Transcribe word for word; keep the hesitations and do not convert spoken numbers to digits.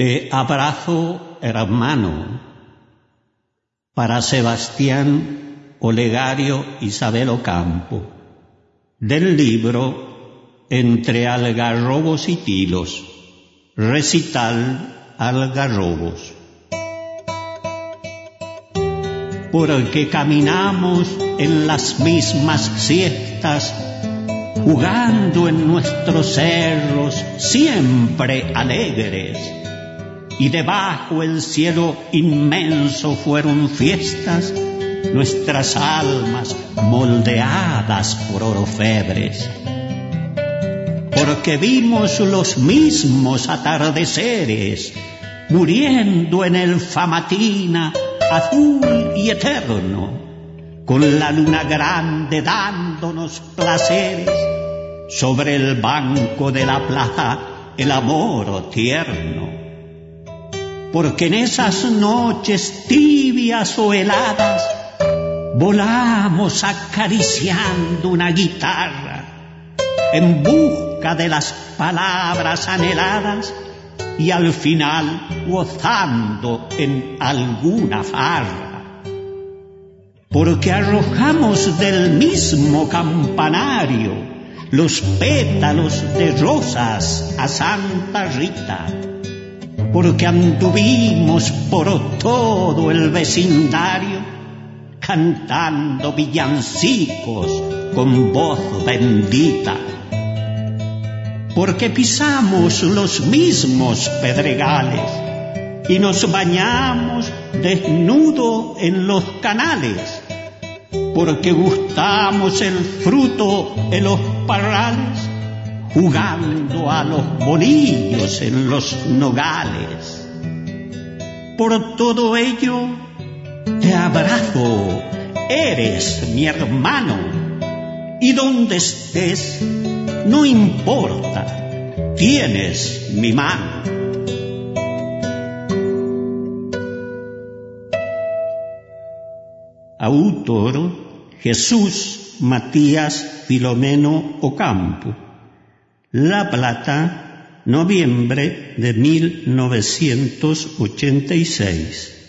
Te abrazo, hermano, para Sebastián Olegario Isabel Ocampo, del libro Entre algarrobos y tilos, recital Algarrobos. Porque caminamos en las mismas siestas, jugando en nuestros cerros siempre alegres, y debajo el cielo inmenso fueron fiestas, nuestras almas moldeadas por orfebres. Porque vimos los mismos atardeceres, muriendo en el Famatina azul y eterno, con la luna grande dándonos placeres, sobre el banco de la plaza el amor tierno. Porque en esas noches tibias o heladas volamos acariciando una guitarra en busca de las palabras anheladas y al final gozando en alguna farra. Porque arrojamos del mismo campanario los pétalos de rosas a Santa Rita, porque anduvimos por todo el vecindario cantando villancicos con voz bendita. Porque pisamos los mismos pedregales y nos bañamos desnudo en los canales, porque gustamos el fruto en los parrales, jugando a los bolillos en los nogales. Por todo ello te abrazo, eres mi hermano, y donde estés no importa, tienes mi mano. Autor Jesús Matías Filomeno Ocampo. La Plata, noviembre de mil novecientos ochenta y seis.